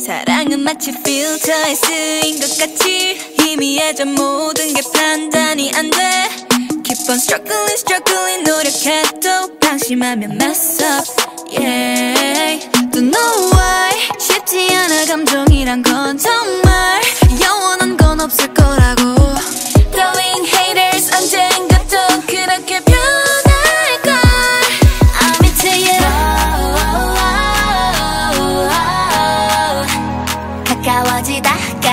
사랑은 마치 필터에 쓰인 것 같이 희미해져 모든 게 판단이 안 돼. Keep on struggling 노력해도 방심하면 mess up yeah. Don't know why 쉽지 않아 감정이란 건 정말 영원한 건 없을 거라고. Blowing haters 언젠가 또 그렇게 변할걸. I'm into you 가까워지다가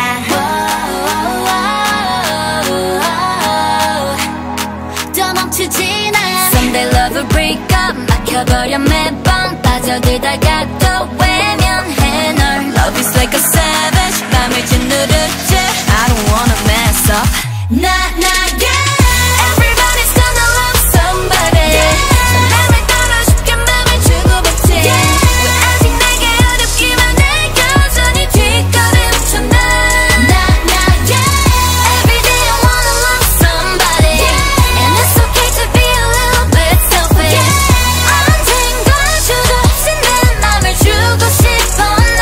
또 멈추진 않아. Someday love will break up 막혀버려 매번 빠져들다가 또 외면해 널. Love is like a savage 맘을 짓누르지 I don't wanna mess up yeah. Everybody's gonna love somebody 사람을 따라 쉽게 맘을 주고받지 왜 아직 내게 어렵기만 해 여전히 뒷걸음쳐 나 yeah. Every day I wanna love somebody and it's okay to be a little bit selfish 언젠가 수도 없이 내 맘을 주고 싶어 난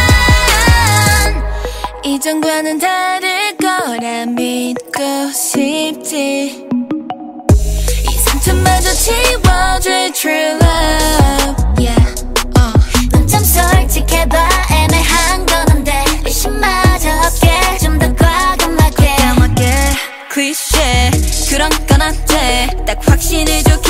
이전과는 다를 거라 믿고 싶지. 이 상처마저 지워줄 true love yeah. 넌 좀 솔직해봐 애매한 건 안돼 의심마저 없게 좀 더 과감하게 cliché 그런 건 어때 딱 확신을 줘